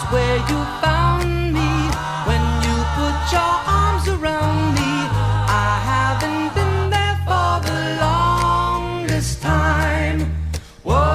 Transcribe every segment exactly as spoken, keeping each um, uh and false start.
where you found me when you put your arms around me. I haven't been there for the longest time. Whoa.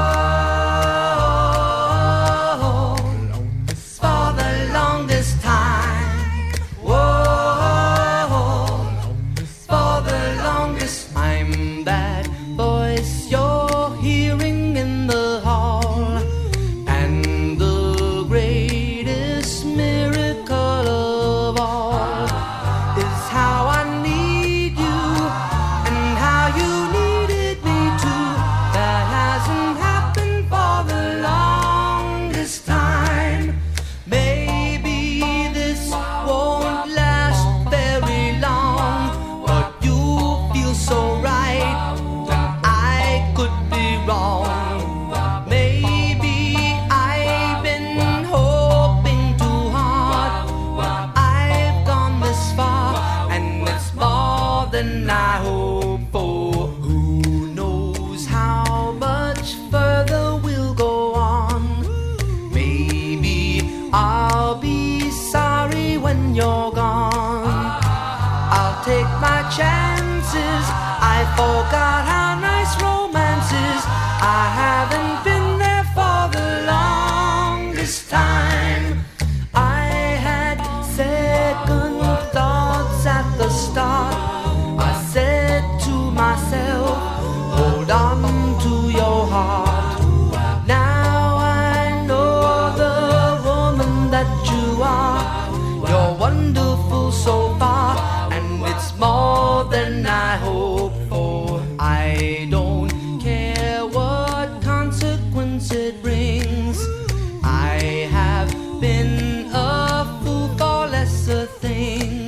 Chances, I forgot how nice romance is. I haven't been there for the longest time. I had second thoughts at the start. I said to myself, hold on to your heart. Now I know the woman that you are. You're wonderful so far, and it's more than I hope for. I don't care what consequence it brings. I have been a fool for lesser things.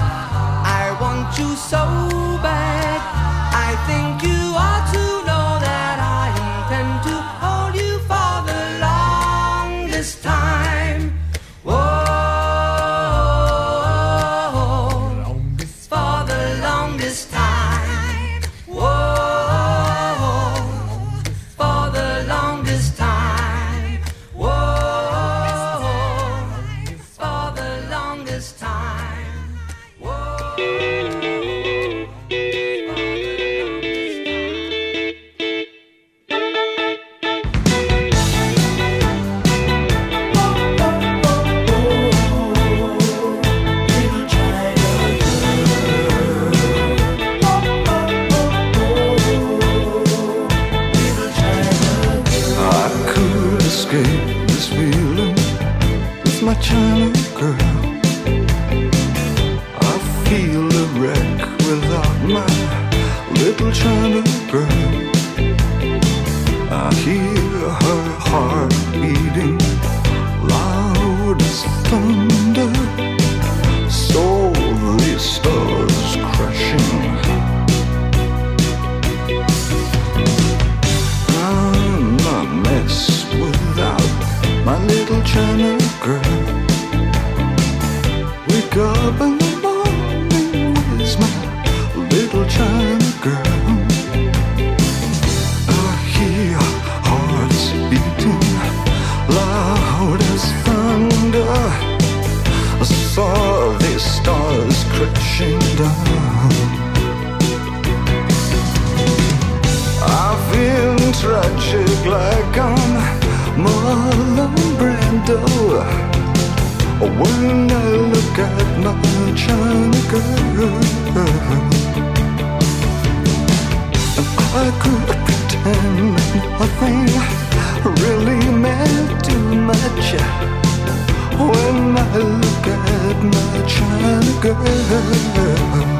I want you so bad. I think you ought to know that I intend to hold you for the longest time. Whoa. China girl, I feel a wreck without my little China girl. I hear her heart beating loud as thunder, so the stars crashing. I'm a mess without my little China girl. Wake up in the morning, where's my little China girl? I hear hearts beating loud as thunder. I saw the stars crashing down. I feel tragic like I'm Marlon Brando when I look at my China girl. I could pretend nothing really meant too much when I look at my China girl.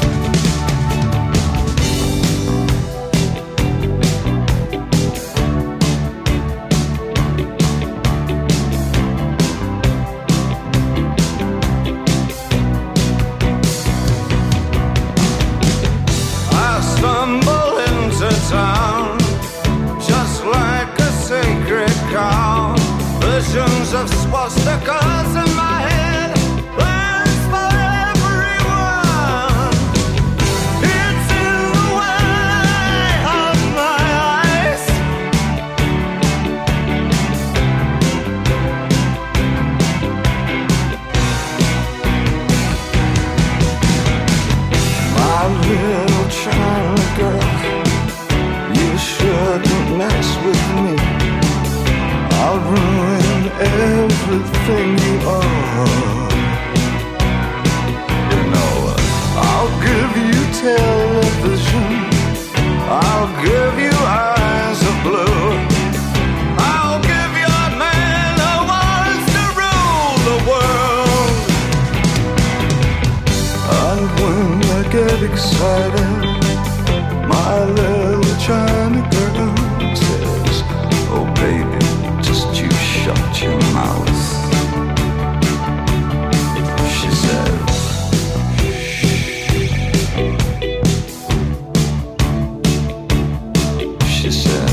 Town, just like a sacred cow. Visions of swastikas in my head, plans for everyone. It's in the way of my eyes. everything you are. You know, I'll give you television, I'll give you eyes of blue, I'll give you a man who wants to rule the world. And when I get excited, my little China girl says, oh baby, just you shut your mouth. She says, she says,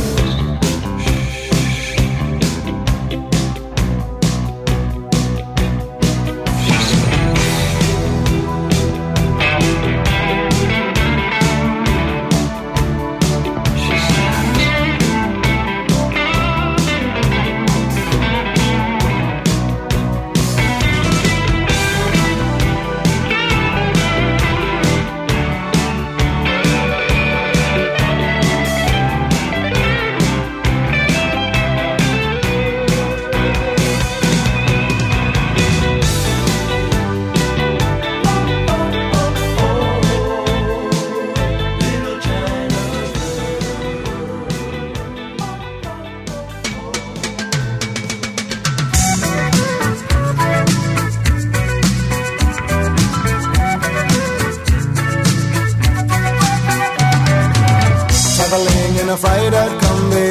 in a fried-out Kombi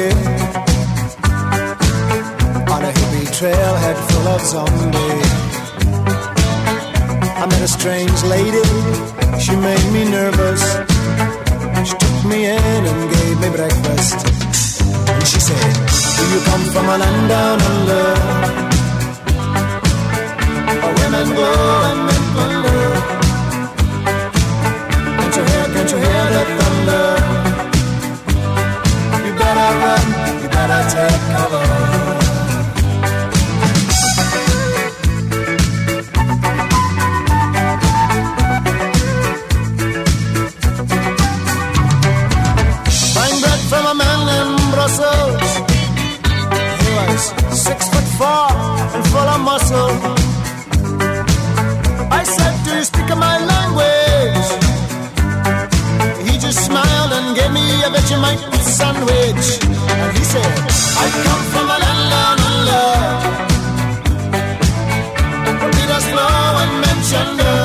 on a hippie trailhead full of zombies. I met a strange lady, she made me nervous. She took me in and gave me breakfast. And she said, do you come from a land down under, where women go and men wonder? Can't you hear, can't you hear the thunder? You better run, you better take cover. Buying bread from a man in Brussels. He was six foot four and full of muscle. I said, do you speak my language? He just smiled and gave me a Vegemite sandwich. And he said, I come from a land down under, where Peter's flow and Manchester.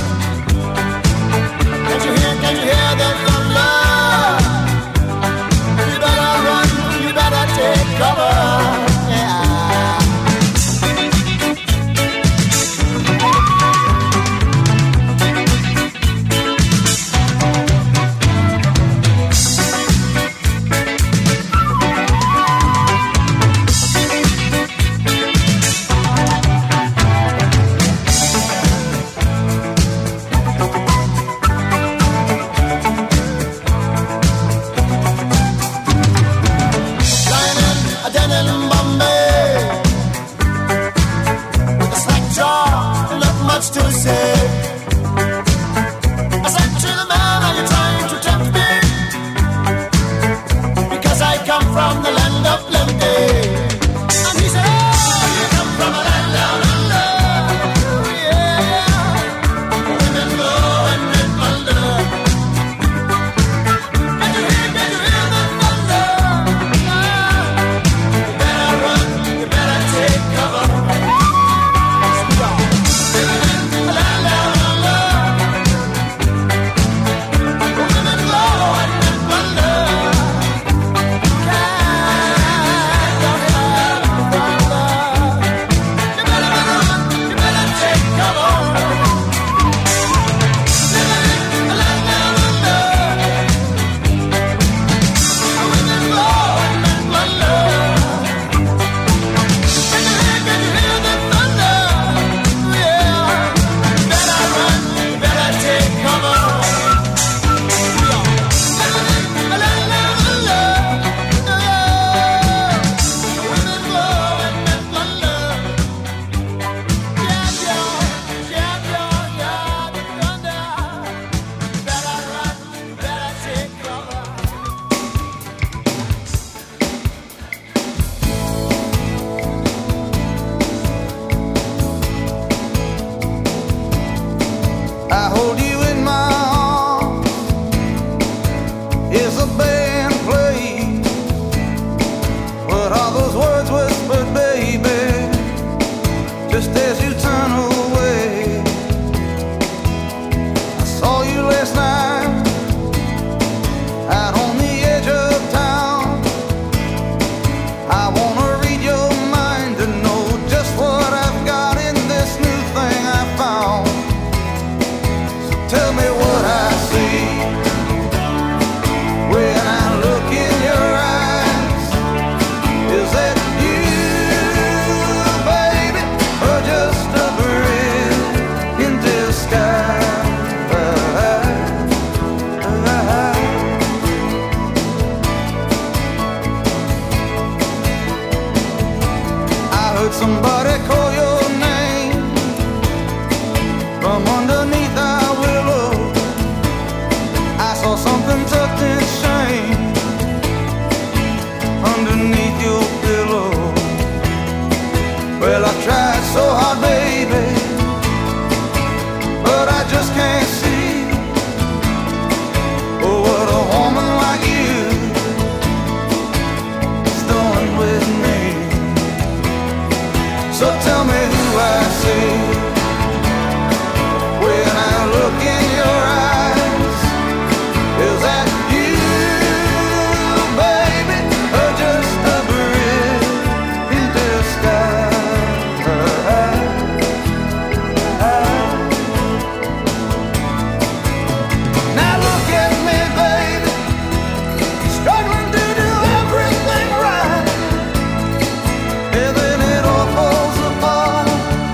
Can't you hear, can't you hear the thunder? You better run, you better take cover. heard somebody call your name from underneath our willow. I saw something tucked in shame underneath your pillow. Well, I tried so hard, baby, but I just can't see. Oh, what a woman like you is doing with me. So tell me who I see when I look in your eyes. Is that you, baby, or just a bridge in disguise? Now look at me, baby, struggling to do everything right, and then it all falls apart.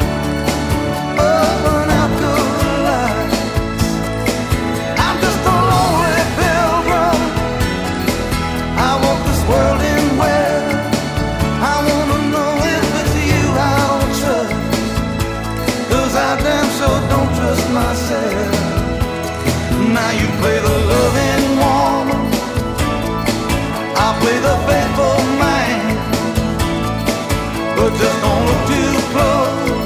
Burn out good lights. I'm just a lonely pilgrim. I walk this world in where I wanna know if it's you I'll trust, 'cause I damn sure don't trust myself. Now you play the loving woman, I'll play the faithful man, but just don't look too close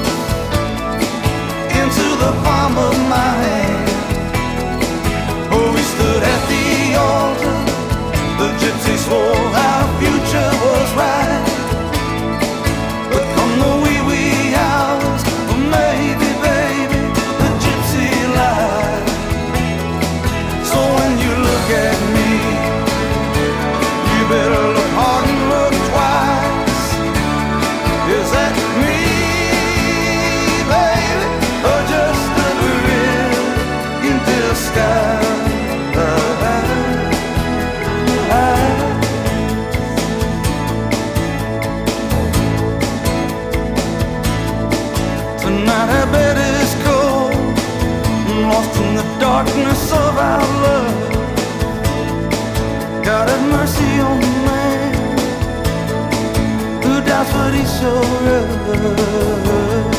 into the palm of my hand. Oh, we stood at the altar, the gypsy swore our future was right, but come the wee wee hours, well, maybe, baby, the gypsy lied. So when you look at me, you better look hard and look twice. Is that me, baby, or just a bridge in disguise? Tonight our bed is cold, lost in the darkness of our love. God have mercy on the man who doubts what he sure is.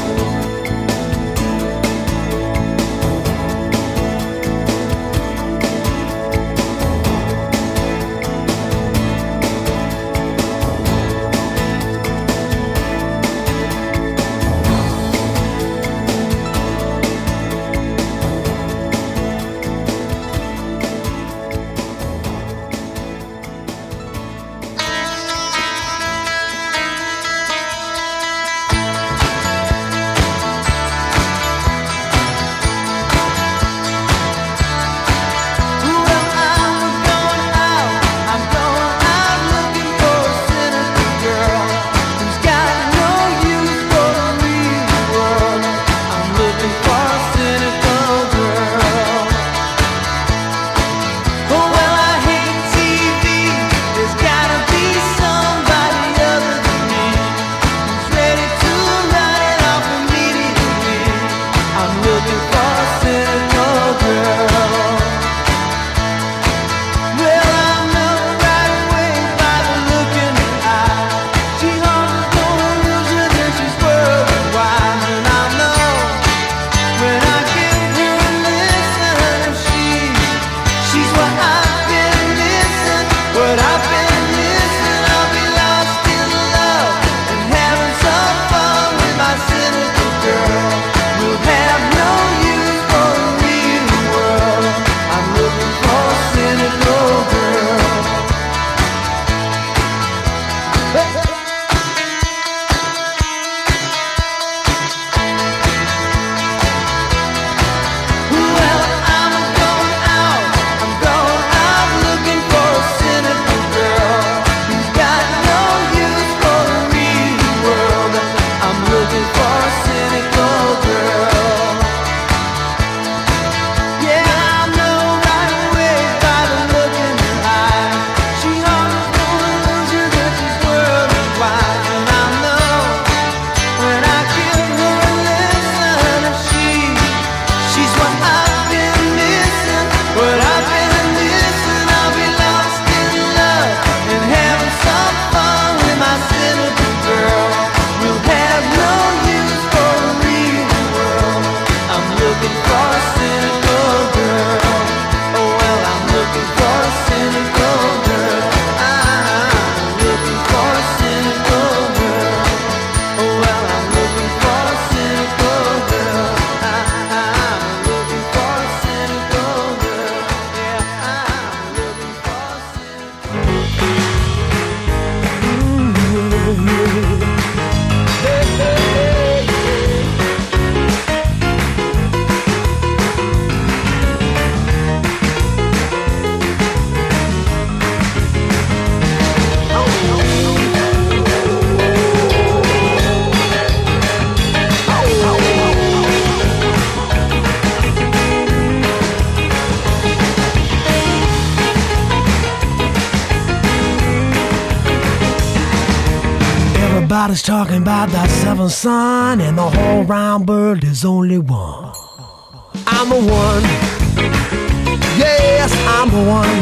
Everybody's talking about that seventh son, and the whole round world is only one. I'm the one. Yes, I'm the one.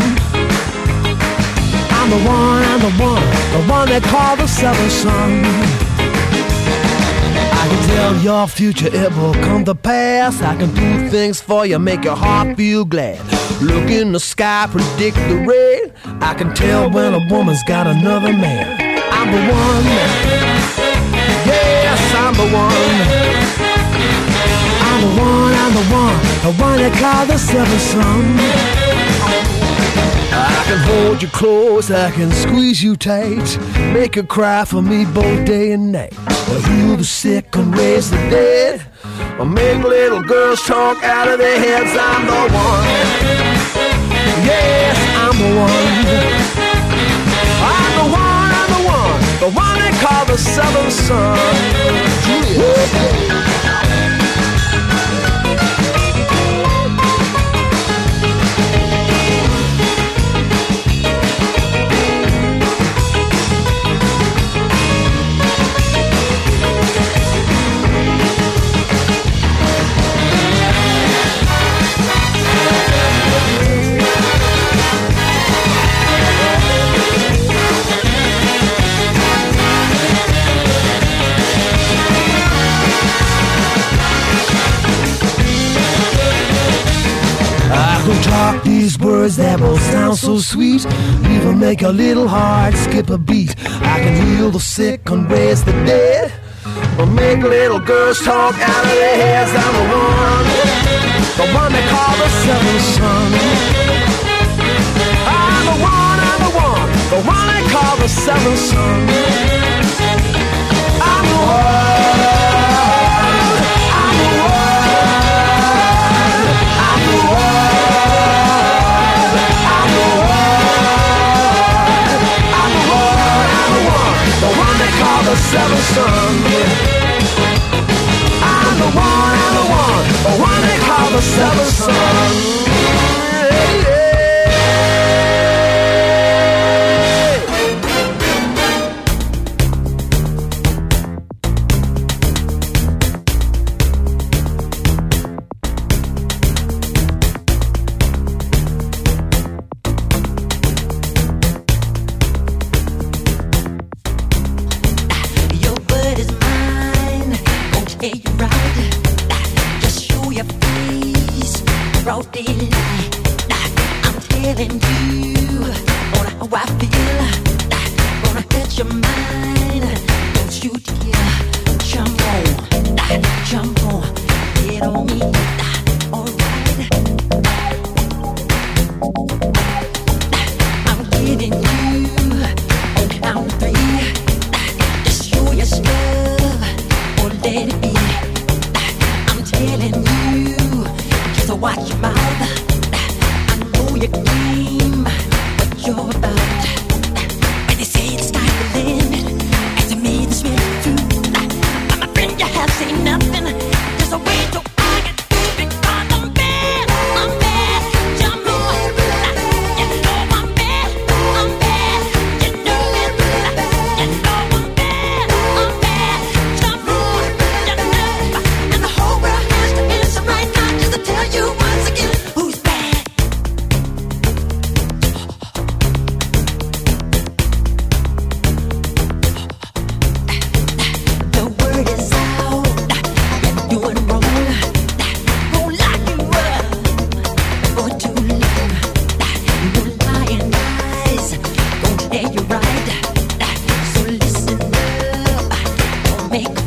I'm the one, I'm the one, the one they call the seventh son. I can tell your future, it will come to pass. I can do things for you, make your heart feel glad. Look in the sky, predict the rain. I can tell when a woman's got another man. I'm the one. Yes, I'm the one. I'm the one, I'm the one, the one they call the seventh son. I can hold you close, I can squeeze you tight, make you cry for me both day and night. I'll heal the sick and raise the dead, I'll make little girls talk out of their heads. I'm the one. Yes, I'm the one. I'm the one, I'm the one, the one they call the seventh son. Julius. Talk these words that will sound so sweet, even make a little heart skip a beat. I can heal the sick and raise the dead, or make little girls talk out of their heads. I'm the one, the one they call the seventh son. I'm the one, I'm the one, the one they call the seventh son. I'm the one, I'm the one, I'm the one. The seventh son. I'm the one, I'm the one, the one they call the seventh son. Hey, hey. Make